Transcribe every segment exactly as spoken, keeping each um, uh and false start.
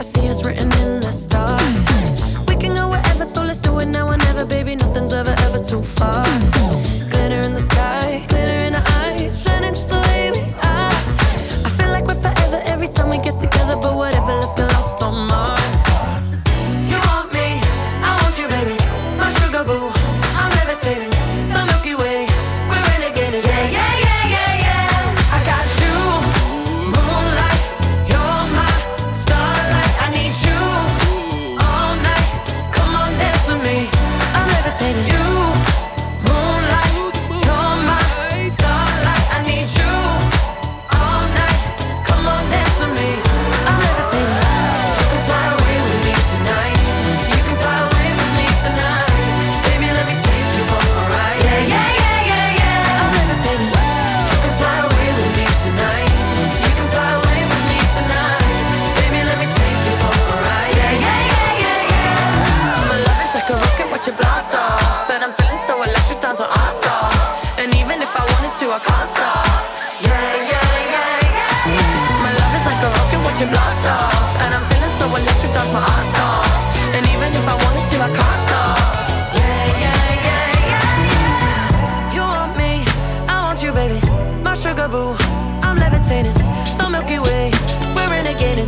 I see us written in the stars. We can go wherever, so let's do it now or never, baby. Nothing's ever, ever too far. Glitter in the sky, glitter in our eyes, shining just the way we are. I feel like we're forever every time we get together, but whatever, let's get lost on Mars. You want me, I want you, baby. My sugar boo, I'm levitating. The Milky Way, we're renegading. Yeah, yeah, yeah, yeah, yeah. I got you, moonlight, you're my starlight. I need you all night. Come on, dance with me. I'm levitating. You, moonlight, you're my starlight. I need you all night. Come on, dance with me. I'm levitating. You can fly away with me tonight. So you can fly away with me tonight. Baby, let me take you for a ride. Yeah, yeah, yeah, yeah, yeah. I'm levitating. You can fly away with me tonight. So you can fly away with me tonight. Baby, let me take you for a ride. Yeah, yeah, yeah, yeah, yeah. My love is like a rocket, watch it blast off. And I'm feeling so electric, dance on our song. And even if I wanted to, I can't stop. Yeah, yeah, yeah, yeah, yeah. My love is like a rocket, watch it blast off. And I'm feeling so electric, dance my ass off. And even if I wanted to, I can't stop. Yeah, yeah, yeah, yeah, yeah. You want me, I want you, baby. My sugar boo, I'm levitating. The Milky Way, we're renegading.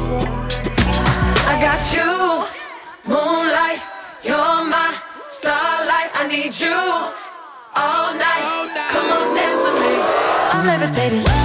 I got you, moonlight, you're my starlight. I need you all night. Come on, dance with me. I'm levitating.